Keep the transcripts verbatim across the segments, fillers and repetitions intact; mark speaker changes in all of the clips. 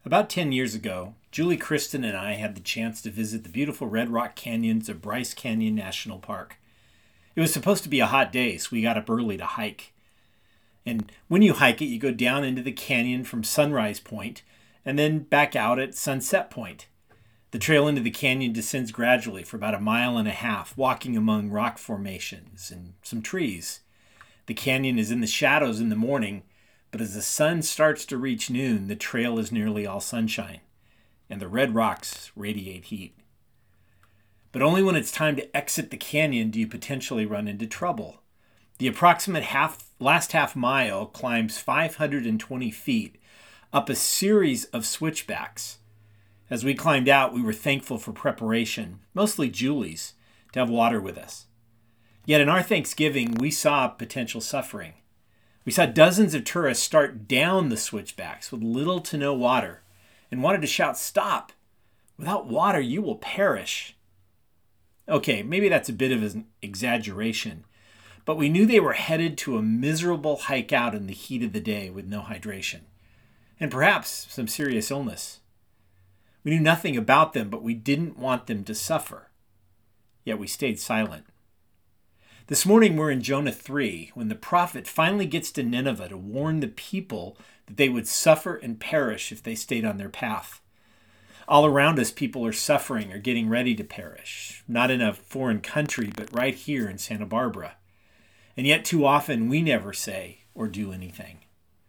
Speaker 1: About ten years ago, Julie Kristen and I had the chance to visit the beautiful Red Rock Canyons of Bryce Canyon National Park. It was supposed to be a hot day, so we got up early to hike. And when you hike it, you go down into the canyon from Sunrise Point and then back out at Sunset Point. The trail into the canyon descends gradually for about a mile and a half, walking among rock formations and some trees. The canyon is in the shadows in the morning, but as the sun starts to reach noon, the trail is nearly all sunshine, and the red rocks radiate heat. But only when it's time to exit the canyon do you potentially run into trouble. The approximate half, last half mile climbs five hundred twenty feet up a series of switchbacks. As we climbed out, we were thankful for preparation, mostly Julie's, to have water with us. Yet in our Thanksgiving, we saw potential suffering. We saw dozens of tourists start down the switchbacks with little to no water and wanted to shout, "Stop! Without water, you will perish." Okay, maybe that's a bit of an exaggeration, but we knew they were headed to a miserable hike out in the heat of the day with no hydration, and perhaps some serious illness. We knew nothing about them, but we didn't want them to suffer. Yet we stayed silent. This morning we're in Jonah three, when the prophet finally gets to Nineveh to warn the people that they would suffer and perish if they stayed on their path. All around us, people are suffering or getting ready to perish, not in a foreign country, but right here in Santa Barbara. And yet too often we never say or do anything.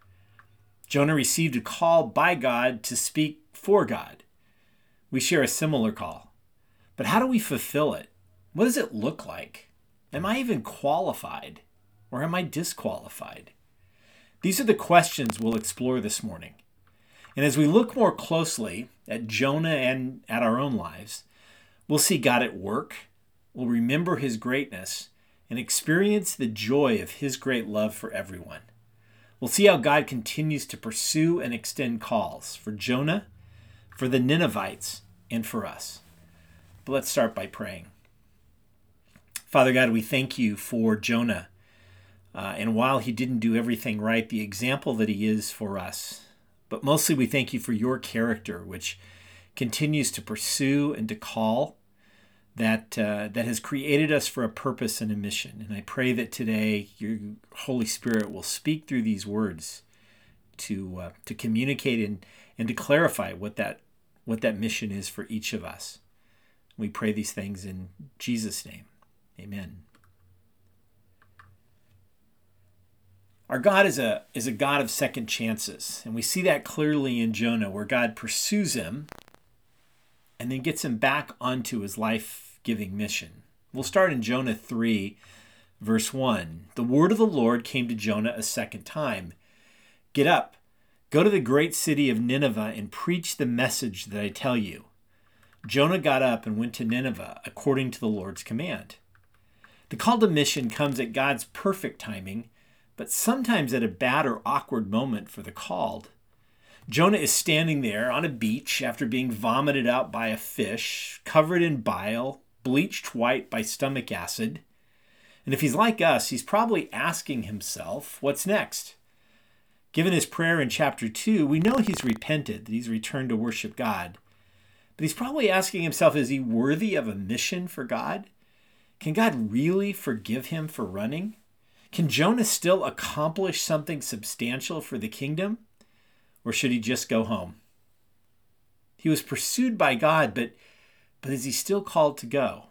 Speaker 1: Jonah received a call by God to speak for God. We share a similar call. But how do we fulfill it? What does it look like? Am I even qualified, or am I disqualified? These are the questions we'll explore this morning. And as we look more closely at Jonah and at our own lives, we'll see God at work, we'll remember his greatness, and experience the joy of his great love for everyone. We'll see how God continues to pursue and extend calls for Jonah, for the Ninevites, and for us. But let's start by praying. Father God, we thank you for Jonah. Uh, and while he didn't do everything right, the example that he is for us. But mostly we thank you for your character, which continues to pursue and to call, that uh, that has created us for a purpose and a mission. And I pray that today your Holy Spirit will speak through these words to uh, to communicate and, and to clarify what that what that mission is for each of us. We pray these things in Jesus' name. Amen. Our God is a is a God of second chances, and we see that clearly in Jonah, where God pursues him and then gets him back onto his life-giving mission. We'll start in Jonah three, verse one. The word of the Lord came to Jonah a second time. Get up, go to the great city of Nineveh and preach the message that I tell you. Jonah got up and went to Nineveh according to the Lord's command. The call to mission comes at God's perfect timing, but sometimes at a bad or awkward moment for the called. Jonah is standing there on a beach after being vomited out by a fish, covered in bile, bleached white by stomach acid. And if he's like us, he's probably asking himself, what's next? Given his prayer in chapter two, we know he's repented, that he's returned to worship God. But he's probably asking himself, is he worthy of a mission for God? Can God really forgive him for running? Can Jonah still accomplish something substantial for the kingdom? Or should he just go home? He was pursued by God, but, but is he still called to go?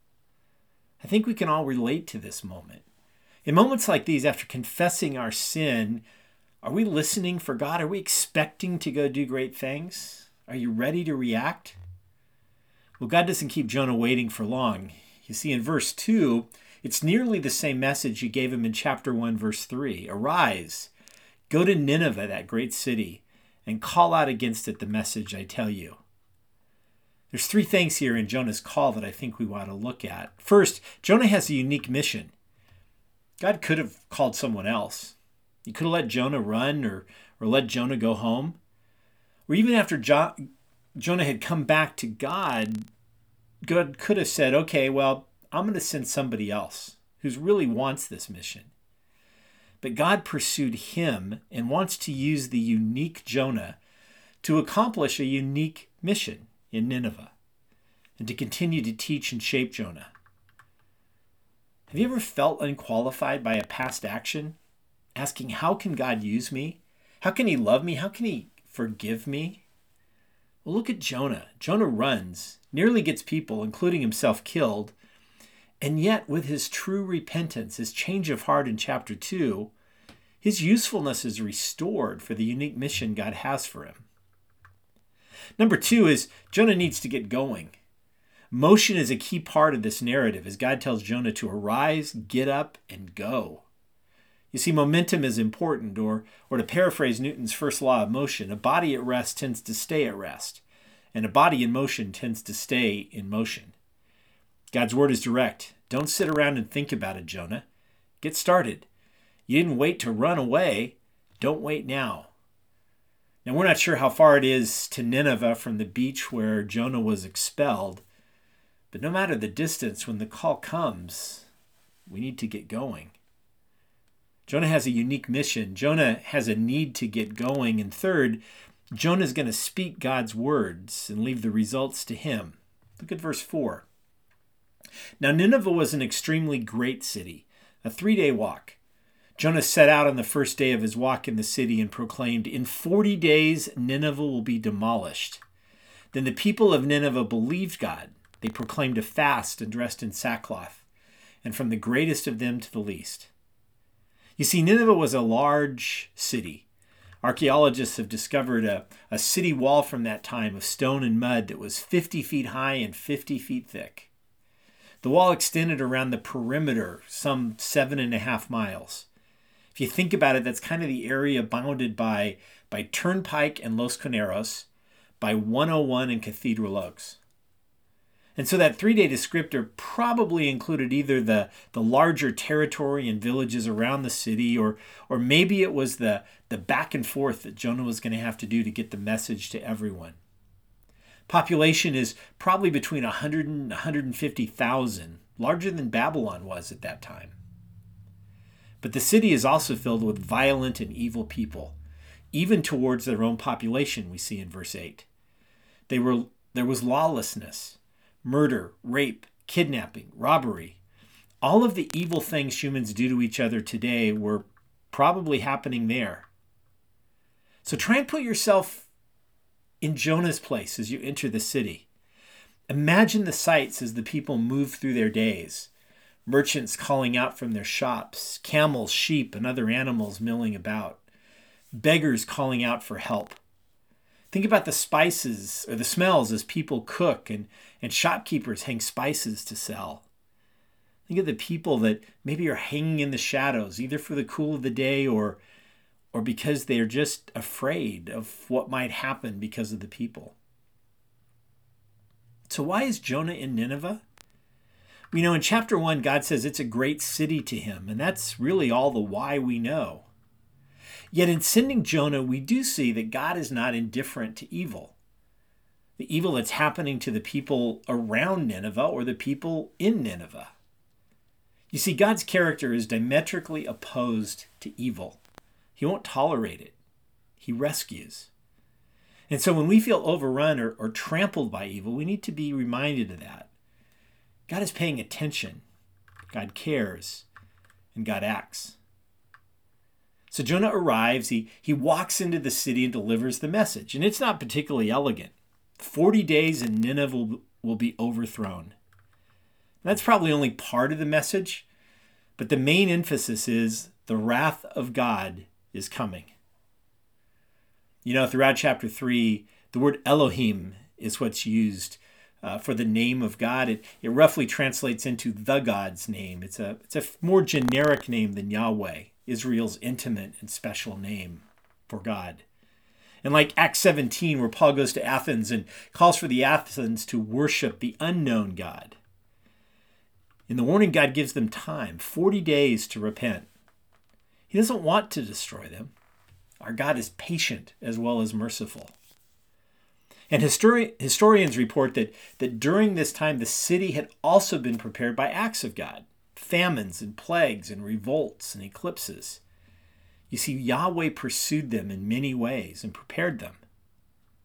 Speaker 1: I think we can all relate to this moment. In moments like these, after confessing our sin, are we listening for God? Are we expecting to go do great things? Are you ready to react? Well, God doesn't keep Jonah waiting for long. You see, in verse two, it's nearly the same message he gave him in chapter one, verse three. Arise, go to Nineveh, that great city, and call out against it the message I tell you. There's three things here in Jonah's call that I think we want to look at. First, Jonah has a unique mission. God could have called someone else. He could have let Jonah run or, or let Jonah go home. Or even after jo- Jonah had come back to God, God could have said, okay, well, I'm going to send somebody else who really wants this mission. But God pursued him and wants to use the unique Jonah to accomplish a unique mission in Nineveh and to continue to teach and shape Jonah. Have you ever felt unqualified by a past action, asking, how can God use me? How can he love me? How can he forgive me? Well, look at Jonah. Jonah runs, nearly gets people, including himself, killed. And yet, with his true repentance, his change of heart in chapter two, his usefulness is restored for the unique mission God has for him. Number two is Jonah needs to get going. Motion is a key part of this narrative as God tells Jonah to arise, get up, and go. You see, momentum is important, or, or to paraphrase Newton's first law of motion, a body at rest tends to stay at rest, and a body in motion tends to stay in motion. God's word is direct. Don't sit around and think about it, Jonah. Get started. You didn't wait to run away. Don't wait now. Now, we're not sure how far it is to Nineveh from the beach where Jonah was expelled, but no matter the distance, when the call comes, we need to get going. Jonah has a unique mission. Jonah has a need to get going. And third, Jonah is going to speak God's words and leave the results to him. Look at verse four. Now Nineveh was an extremely great city, a three-day walk. Jonah set out on the first day of his walk in the city and proclaimed, in forty days Nineveh will be demolished. Then the people of Nineveh believed God. They proclaimed a fast and dressed in sackcloth, and from the greatest of them to the least. You see, Nineveh was a large city. Archaeologists have discovered a, a city wall from that time of stone and mud that was fifty feet high and fifty feet thick. The wall extended around the perimeter, some seven and a half miles. If you think about it, that's kind of the area bounded by, by Turnpike and Los Coneros, by one oh one and Cathedral Oaks. And so that three-day descriptor probably included either the, the larger territory and villages around the city, or, or maybe it was the, the back and forth that Jonah was going to have to do to get the message to everyone. Population is probably between one hundred and one hundred fifty thousand, larger than Babylon was at that time. But the city is also filled with violent and evil people, even towards their own population, we see in verse eight. They were, there was lawlessness. Murder, rape, kidnapping, robbery. All of the evil things humans do to each other today were probably happening there. So try and put yourself in Jonah's place as you enter the city. Imagine the sights as the people move through their days. Merchants calling out from their shops, camels, sheep, and other animals milling about. Beggars calling out for help. Think about the spices or the smells as people cook and, and shopkeepers hang spices to sell. Think of the people that maybe are hanging in the shadows, either for the cool of the day or, or because they're just afraid of what might happen because of the people. So why is Jonah in Nineveh? We know in chapter one, God says it's a great city to him, and that's really all the why we know. Yet in sending Jonah, we do see that God is not indifferent to evil. The evil that's happening to the people around Nineveh or the people in Nineveh. You see, God's character is diametrically opposed to evil. He won't tolerate it. He rescues. And so when we feel overrun or, or trampled by evil, we need to be reminded of that. God is paying attention. God cares. And God acts. So Jonah arrives, he, he walks into the city and delivers the message. And it's not particularly elegant. Forty days and Nineveh will, will be overthrown. That's probably only part of the message, but the main emphasis is the wrath of God is coming. You know, throughout chapter three, the word Elohim is what's used uh, for the name of God. It, it roughly translates into the God's name. It's a, it's a more generic name than Yahweh, Israel's intimate and special name for God. And like Acts seventeen, where Paul goes to Athens and calls for the Athens to worship the unknown God. In the warning, God gives them time, forty days to repent. He doesn't want to destroy them. Our God is patient as well as merciful. And histori- historians report that, that during this time, the city had also been prepared by acts of God. Famines and plagues and revolts and eclipses. You see, Yahweh pursued them in many ways and prepared them.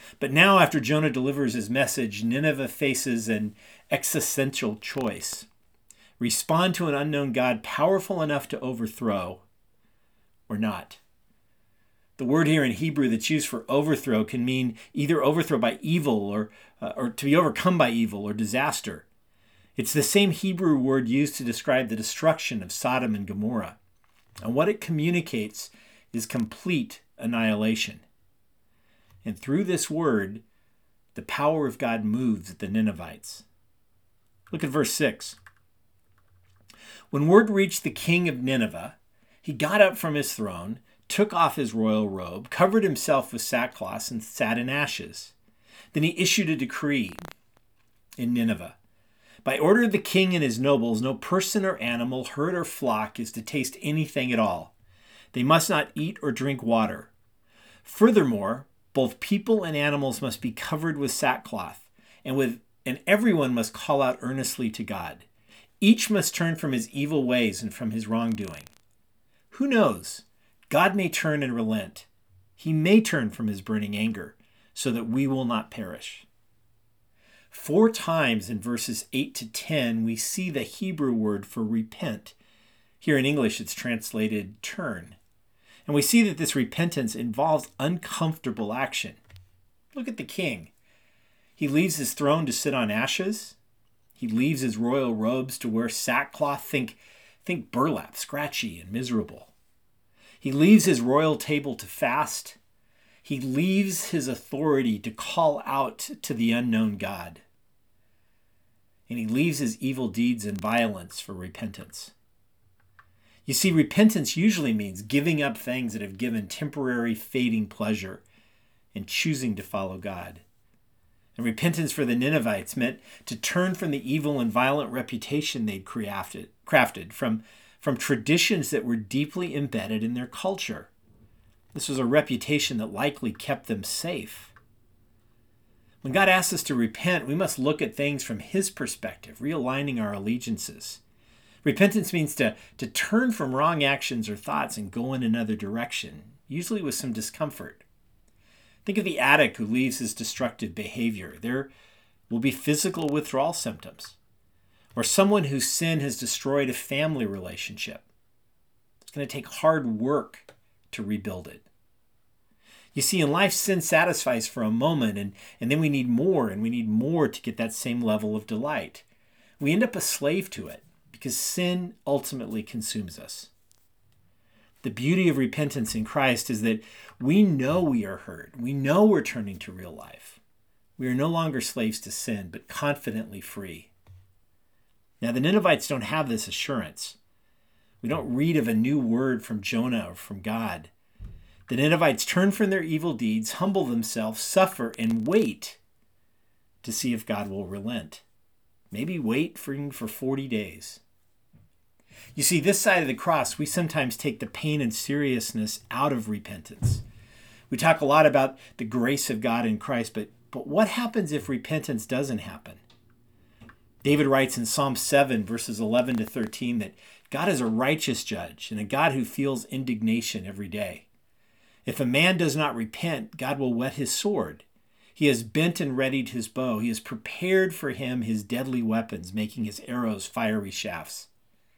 Speaker 1: But now, after Jonah delivers his message, Nineveh faces an existential choice. Respond to an unknown God powerful enough to overthrow, or not. The word here in Hebrew that's used for overthrow can mean either overthrow by evil or, uh, or to be overcome by evil or disaster. It's the same Hebrew word used to describe the destruction of Sodom and Gomorrah. And what it communicates is complete annihilation. And through this word, the power of God moves at the Ninevites. Look at verse six. When word reached the king of Nineveh, he got up from his throne, took off his royal robe, covered himself with sackcloth, and sat in ashes. Then he issued a decree in Nineveh. By order of the king and his nobles, no person or animal, herd or flock is to taste anything at all. They must not eat or drink water. Furthermore, both people and animals must be covered with sackcloth, and with and everyone must call out earnestly to God. Each must turn from his evil ways and from his wrongdoing. Who knows? God may turn and relent. He may turn from his burning anger, so that we will not perish. Four times in verses eight to ten, we see the Hebrew word for repent. Here in English, it's translated turn. And we see that this repentance involves uncomfortable action. Look at the king. He leaves his throne to sit on ashes. He leaves his royal robes to wear sackcloth. Think, think burlap, scratchy and miserable. He leaves his royal table to fast. He leaves his authority to call out to the unknown God. And he leaves his evil deeds and violence for repentance. You see, repentance usually means giving up things that have given temporary, fading pleasure and choosing to follow God. And repentance for the Ninevites meant to turn from the evil and violent reputation they'd crafted, crafted from, from traditions that were deeply embedded in their culture. This was a reputation that likely kept them safe. When God asks us to repent, we must look at things from his perspective, realigning our allegiances. Repentance means to, to turn from wrong actions or thoughts and go in another direction, usually with some discomfort. Think of the addict who leaves his destructive behavior. There will be physical withdrawal symptoms. Or someone whose sin has destroyed a family relationship. It's going to take hard work to rebuild it. You see, in life, sin satisfies for a moment, and, and then we need more, and we need more to get that same level of delight. We end up a slave to it, because sin ultimately consumes us. The beauty of repentance in Christ is that we know we are hurt. We know we're turning to real life. We are no longer slaves to sin, but confidently free. Now, the Ninevites don't have this assurance. We don't read of a new word from Jonah or from God. The Ninevites turn from their evil deeds, humble themselves, suffer, and wait to see if God will relent. Maybe wait for, for forty days. You see, this side of the cross, we sometimes take the pain and seriousness out of repentance. We talk a lot about the grace of God in Christ, but, but what happens if repentance doesn't happen? David writes in Psalm seven, verses eleven to thirteen, that God is a righteous judge and a God who feels indignation every day. If a man does not repent, God will whet his sword. He has bent and readied his bow. He has prepared for him his deadly weapons, making his arrows fiery shafts.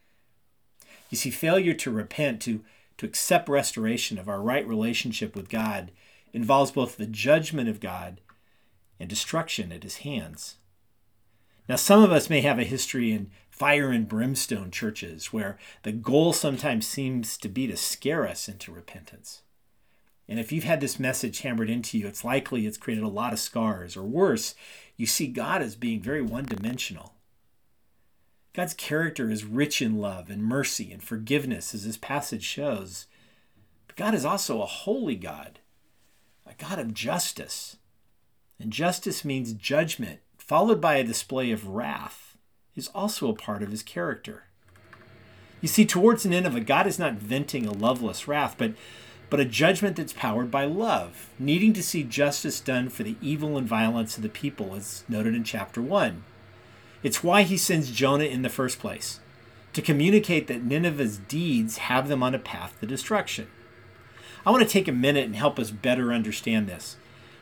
Speaker 1: You see, failure to repent, to, to accept restoration of our right relationship with God, involves both the judgment of God and destruction at his hands. Now, some of us may have a history in fire and brimstone churches where the goal sometimes seems to be to scare us into repentance. And if you've had this message hammered into you, it's likely it's created a lot of scars. Or worse, you see God as being very one-dimensional. God's character is rich in love and mercy and forgiveness, as this passage shows. But God is also a holy God, a God of justice. And justice means judgment, followed by a display of wrath, is also a part of his character. You see, towards Nineveh, God is not venting a loveless wrath, but but a judgment that's powered by love, needing to see justice done for the evil and violence of the people, as noted in chapter one. It's why he sends Jonah in the first place, to communicate that Nineveh's deeds have them on a path to destruction. I want to take a minute and help us better understand this.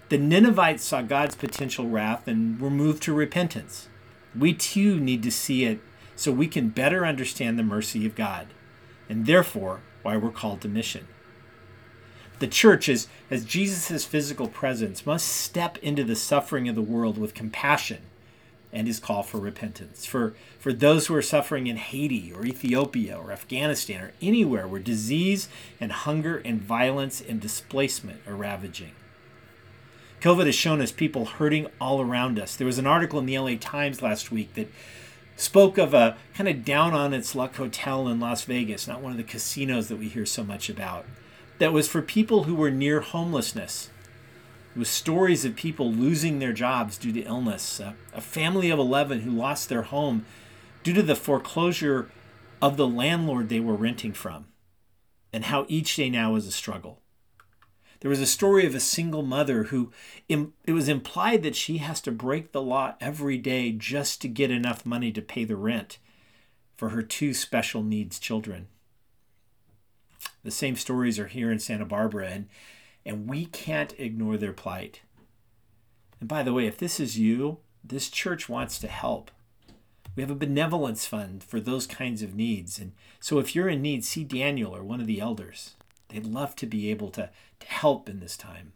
Speaker 1: The Ninevites saw God's potential wrath and were moved to repentance. We too need to see it so we can better understand the mercy of God, and therefore why we're called to mission. The church, as, as Jesus' physical presence, must step into the suffering of the world with compassion and his call for repentance. For, for those who are suffering in Haiti or Ethiopia or Afghanistan or anywhere where disease and hunger and violence and displacement are ravaging. COVID has shown us people hurting all around us. There was an article in the L A Times last week that spoke of a kind of down on its luck hotel in Las Vegas, not one of the casinos that we hear so much about, that was for people who were near homelessness. It was stories of people losing their jobs due to illness, a, a family of eleven who lost their home due to the foreclosure of the landlord they were renting from, and how each day now is a struggle. There was a story of a single mother who, it was implied that she has to break the law every day just to get enough money to pay the rent for her two special needs children. The same stories are here in Santa Barbara, and, and we can't ignore their plight. And by the way, if this is you, this church wants to help. We have a benevolence fund for those kinds of needs. And so if you're in need, see Daniel or one of the elders. They'd love to be able to, to help in this time.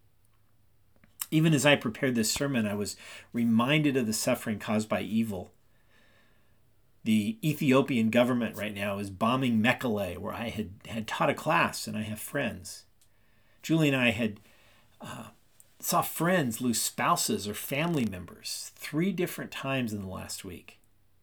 Speaker 1: Even as I prepared this sermon, I was reminded of the suffering caused by evil. The Ethiopian government right now is bombing Mekelle, where I had, had taught a class and I have friends. Julie and I had uh, saw friends lose spouses or family members three different times in the last week.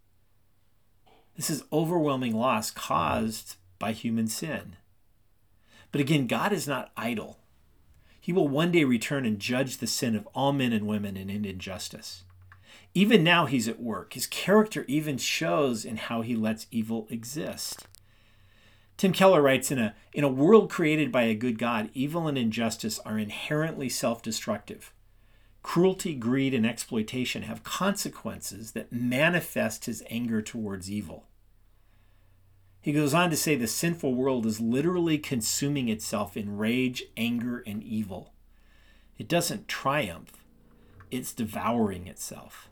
Speaker 1: This is overwhelming loss caused by human sin. But again, God is not idle. He will one day return and judge the sin of all men and women and end injustice. Even now he's at work. His character even shows in how he lets evil exist. Tim Keller writes, in a, in a world created by a good God, evil and injustice are inherently self-destructive. Cruelty, greed, and exploitation have consequences that manifest his anger towards evil. He goes on to say the sinful world is literally consuming itself in rage, anger, and evil. It doesn't triumph. It's devouring itself.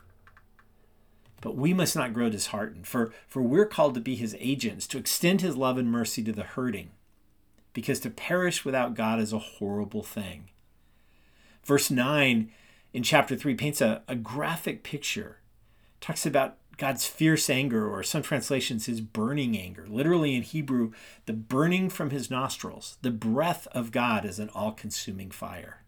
Speaker 1: But we must not grow disheartened, for, for we're called to be his agents, to extend his love and mercy to the hurting, because to perish without God is a horrible thing. Verse nine in chapter three paints a, a graphic picture. It talks about God's fierce anger, or some translations, his burning anger. Literally in Hebrew, the burning from his nostrils. The breath of God is an all-consuming fire.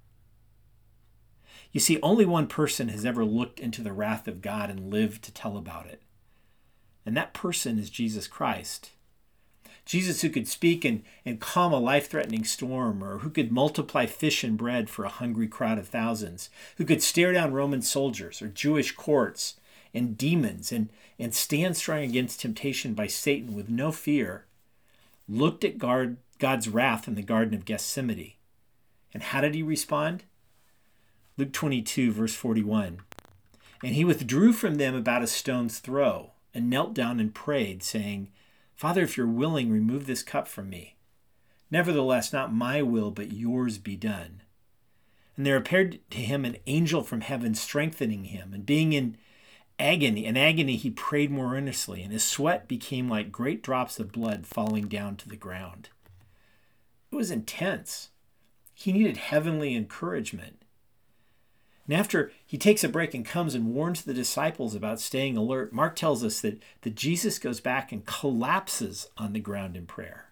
Speaker 1: You see, only one person has ever looked into the wrath of God and lived to tell about it. And that person is Jesus Christ. Jesus, who could speak and, and calm a life-threatening storm, or who could multiply fish and bread for a hungry crowd of thousands, who could stare down Roman soldiers or Jewish courts and demons and, and stand strong against temptation by Satan with no fear, looked at God, God's wrath in the Garden of Gethsemane. And how did he respond? Luke twenty-two, verse forty-one. And he withdrew from them about a stone's throw and knelt down and prayed, saying, Father, if you're willing, remove this cup from me. Nevertheless, not my will, but yours be done. And there appeared to him an angel from heaven strengthening him, and being in agony, in agony he prayed more earnestly, and his sweat became like great drops of blood falling down to the ground. It was intense. He needed heavenly encouragement. And after he takes a break and comes and warns the disciples about staying alert, Mark tells us that, that Jesus goes back and collapses on the ground in prayer.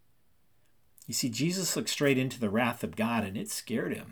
Speaker 1: You see, Jesus looked straight into the wrath of God, and it scared him.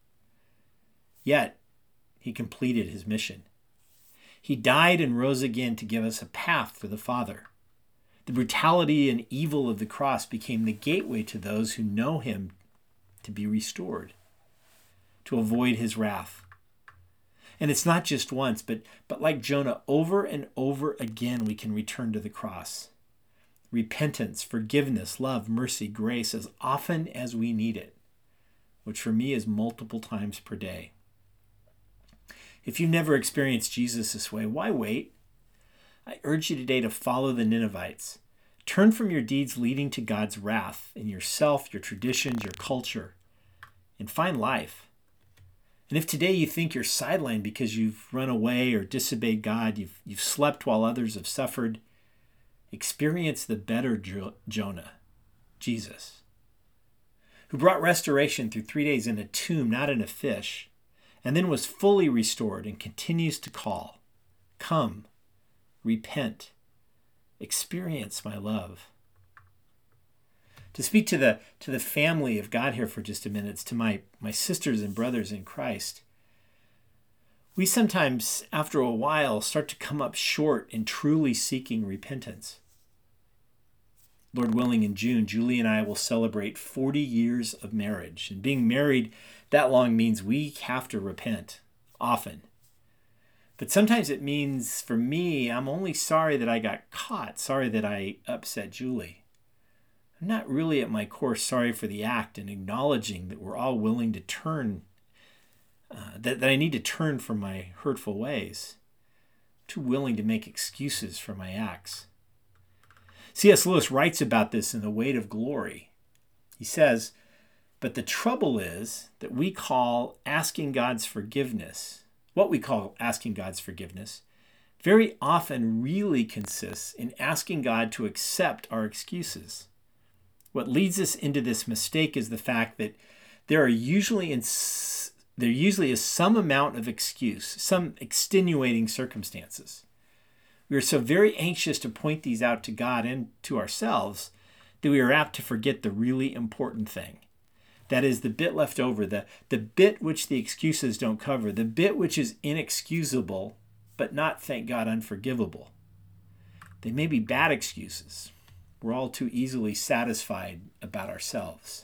Speaker 1: Yet, he completed his mission. He died and rose again to give us a path to the Father. The brutality and evil of the cross became the gateway to those who know him to be restored, to avoid his wrath. And it's not just once, but, but like Jonah, over and over again we can return to the cross. Repentance, forgiveness, love, mercy, grace, as often as we need it, which for me is multiple times per day. If you've never experienced Jesus this way, why wait? I urge you today to follow the Ninevites. Turn from your deeds leading to God's wrath in yourself, your traditions, your culture, and find life. And if today you think you're sidelined because you've run away or disobeyed God, you've, you've slept while others have suffered, experience the better jo- Jonah, Jesus, who brought restoration through three days in a tomb, not in a fish, and then was fully restored and continues to call, "Come, repent, experience my love." To speak to the to the family of God here for just a minute, to my, my sisters and brothers in Christ, we sometimes, after a while, start to come up short in truly seeking repentance. Lord willing, in June, Julie and I will celebrate forty years of marriage. And being married that long means we have to repent often. But sometimes it means, for me, I'm only sorry that I got caught, sorry that I upset Julie. I'm not really at my core sorry for the act and acknowledging that we're all willing to turn, uh, that, that I need to turn from my hurtful ways. I'm too willing to make excuses for my acts. C S Lewis writes about this in The Weight of Glory. He says, "But the trouble is that we call asking God's forgiveness, what we call asking God's forgiveness, very often really consists in asking God to accept our excuses. What leads us into this mistake is the fact that there are usually in, there usually is some amount of excuse, some extenuating circumstances. We are so very anxious to point these out to God and to ourselves that we are apt to forget the really important thing. That is the bit left over, the, the bit which the excuses don't cover, the bit which is inexcusable, but not, thank God, unforgivable. They may be bad excuses. We're all too easily satisfied about ourselves.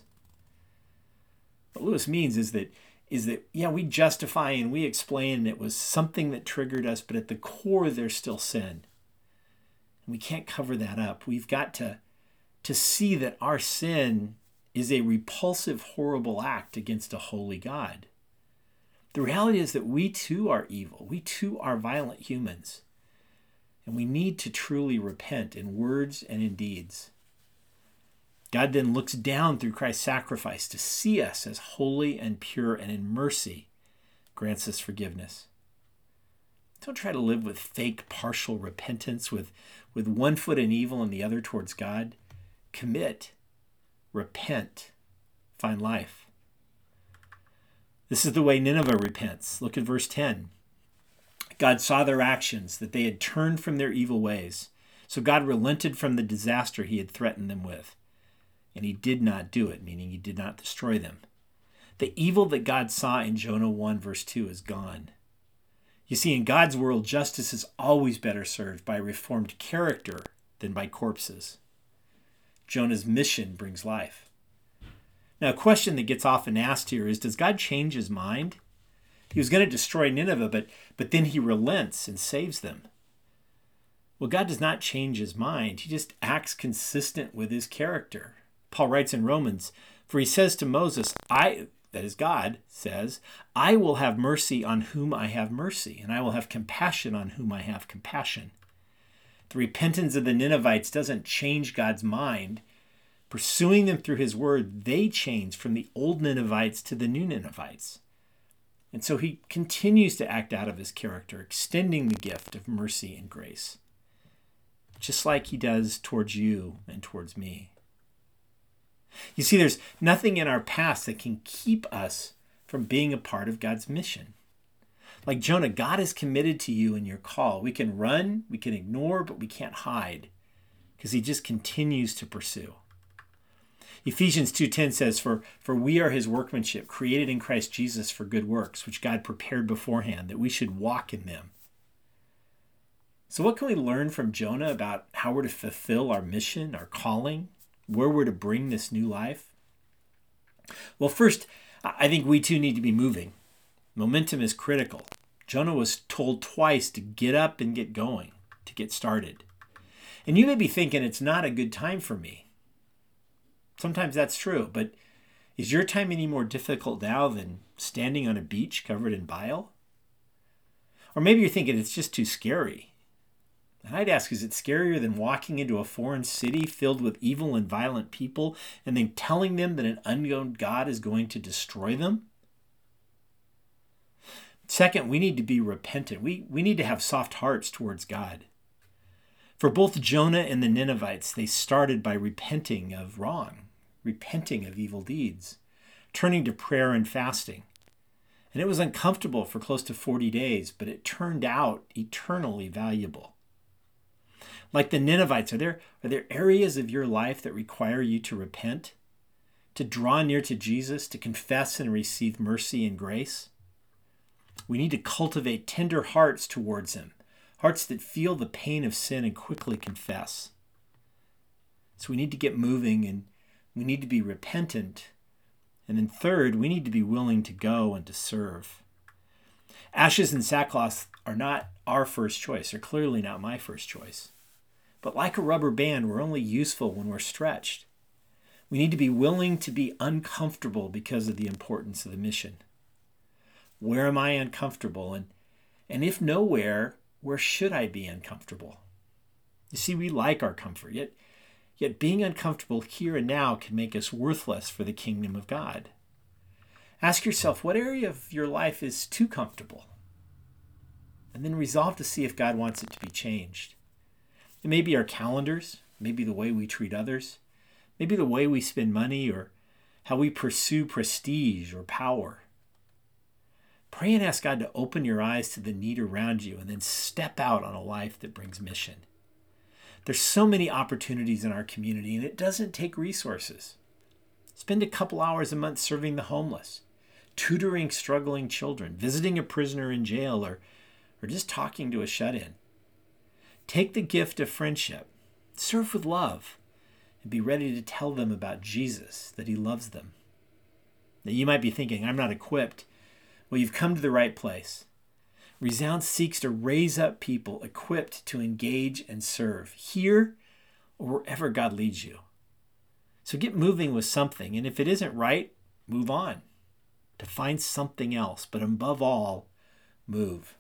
Speaker 1: What Lewis means is that, is that, yeah, we justify and we explain and it was something that triggered us, but at the core there's still sin. And we can't cover that up. We've got to, to see that our sin is a repulsive, horrible act against a holy God. The reality is that we too are evil. We too are violent humans. And we need to truly repent in words and in deeds. God then looks down through Christ's sacrifice to see us as holy and pure, and in mercy grants us forgiveness. Don't try to live with fake partial repentance, with, with one foot in evil and the other towards God. Commit, repent, find life. This is the way Nineveh repents. Look at verse ten. God saw their actions, that they had turned from their evil ways. So God relented from the disaster he had threatened them with. And he did not do it, meaning he did not destroy them. The evil that God saw in Jonah one verse two is gone. You see, in God's world, justice is always better served by reformed character than by corpses. Jonah's mission brings life. Now, a question that gets often asked here is, does God change his mind? He was going to destroy Nineveh, but, but then he relents and saves them. Well, God does not change his mind. He just acts consistent with his character. Paul writes in Romans, for he says to Moses, I, that is God, says, I will have mercy on whom I have mercy, and I will have compassion on whom I have compassion. The repentance of the Ninevites doesn't change God's mind. Pursuing them through his word, they change from the old Ninevites to the new Ninevites. And so he continues to act out of his character, extending the gift of mercy and grace, just like he does towards you and towards me. You see, there's nothing in our past that can keep us from being a part of God's mission. Like Jonah, God is committed to you in your call. We can run, we can ignore, but we can't hide because he just continues to pursue. Ephesians two ten says, for, for we are his workmanship, created in Christ Jesus for good works, which God prepared beforehand, that we should walk in them. So what can we learn from Jonah about how we're to fulfill our mission, our calling, where we're to bring this new life? Well, first, I think we too need to be moving. Momentum is critical. Jonah was told twice to get up and get going, to get started. And you may be thinking, it's not a good time for me. Sometimes that's true, but is your time any more difficult now than standing on a beach covered in bile? Or maybe you're thinking it's just too scary. And I'd ask, is it scarier than walking into a foreign city filled with evil and violent people and then telling them that an unknown God is going to destroy them? Second, we need to be repentant. We, we need to have soft hearts towards God. For both Jonah and the Ninevites, they started by repenting of wrong, repenting of evil deeds, turning to prayer and fasting. And it was uncomfortable for close to forty days, but it turned out eternally valuable. Like the Ninevites, are there, are there areas of your life that require you to repent, to draw near to Jesus, to confess and receive mercy and grace? We need to cultivate tender hearts towards him, hearts that feel the pain of sin and quickly confess. So we need to get moving, and we need to be repentant. And then third, we need to be willing to go and to serve. Ashes and sackcloth are not our first choice. They're clearly not my first choice. But like a rubber band, we're only useful when we're stretched. We need to be willing to be uncomfortable because of the importance of the mission. Where am I uncomfortable? And, and if nowhere, where should I be uncomfortable? You see, we like our comfort, yet, yet being uncomfortable here and now can make us worthless for the kingdom of God. Ask yourself, what area of your life is too comfortable? And then resolve to see if God wants it to be changed. It may be our calendars, maybe the way we treat others, maybe the way we spend money, or how we pursue prestige or power. Pray and ask God to open your eyes to the need around you and then step out on a life that brings mission. There's so many opportunities in our community, and it doesn't take resources. Spend a couple hours a month serving the homeless, tutoring struggling children, visiting a prisoner in jail, or, or just talking to a shut-in. Take the gift of friendship, serve with love, and be ready to tell them about Jesus, that he loves them. Now you might be thinking, I'm not equipped. Well, you've come to the right place. Resound seeks to raise up people equipped to engage and serve here or wherever God leads you. So get moving with something, and if it isn't right, move on to find something else. But above all, move.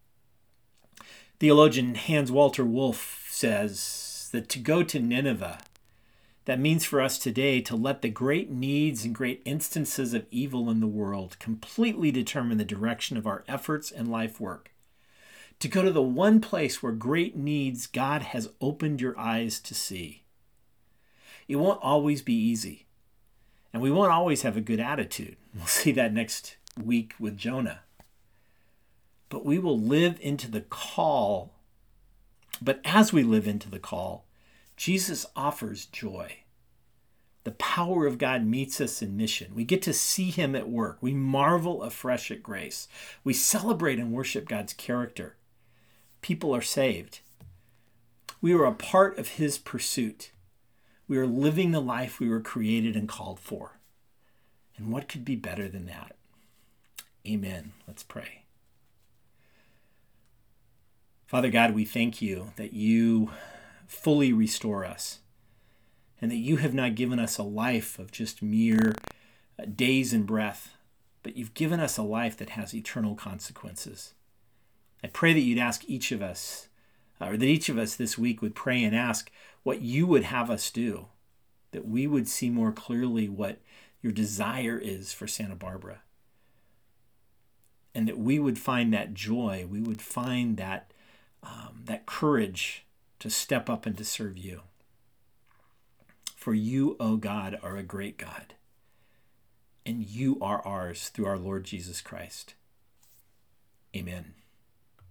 Speaker 1: Theologian Hans Walter Wolff says that to go to Nineveh, that means for us today to let the great needs and great instances of evil in the world completely determine the direction of our efforts and life work. To go to the one place where great needs God has opened your eyes to see. It won't always be easy, and we won't always have a good attitude. We'll see that next week with Jonah. But we will live into the call. But as we live into the call, Jesus offers joy. The power of God meets us in mission. We get to see him at work. We marvel afresh at grace. We celebrate and worship God's character. People are saved. We are a part of his pursuit. We are living the life we were created and called for. And what could be better than that? Amen. Let's pray. Father God, we thank you that you fully restore us and that you have not given us a life of just mere days and breath, but you've given us a life that has eternal consequences. I pray that you'd ask each of us, or that each of us this week would pray and ask what you would have us do, that we would see more clearly what your desire is for Santa Barbara, and that we would find that joy, we would find that Um, that courage to step up and to serve you. For you, O God, are a great God, and you are ours through our Lord Jesus Christ. Amen.